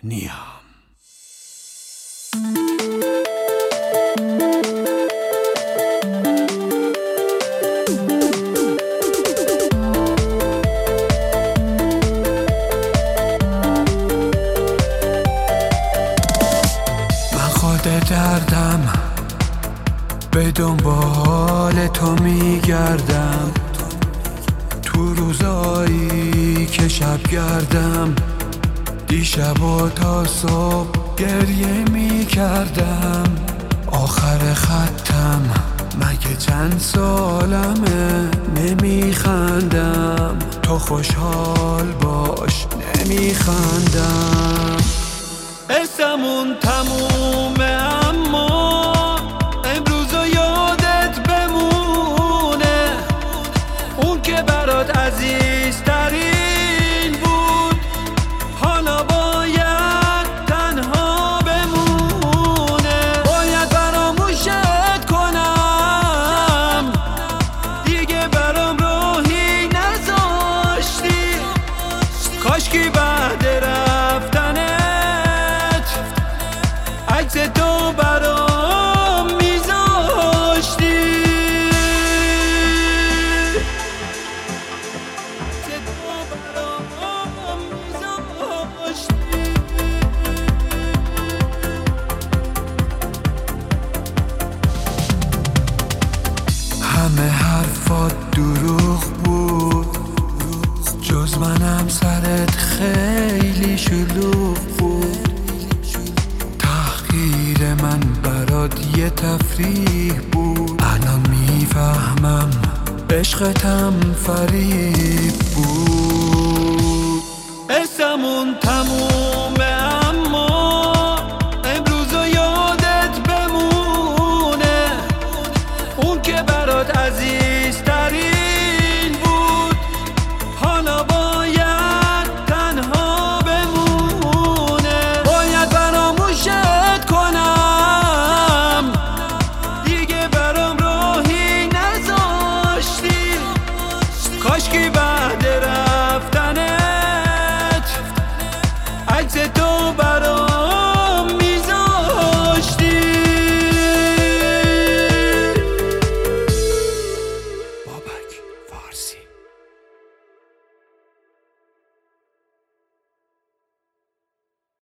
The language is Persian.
نیام. دردم به دنبال تو میگردم، تو روزایی که شب گردم، دیشب و تا صبح گریه میکردم. آخر خطم مگه چند سالمه نمیخندم، تو خوشحال باش نمیخندم. قصمون تمومه اما امروز و یادت بمونه، اون که برات عزیزترین بود حالا باید تنها بمونه. باید فراموشت کنم، دیگه برام راهی نذاشتی، کاشکی بعد رفتنه عکس تو برام میذاشتی. همه حرفات دروغ بود، جز منم سرت خیلی شلوغ بود. تحقیر من برات یه تفریح بود، الان میفهمم عشقتم فریب بود. قصمون تموم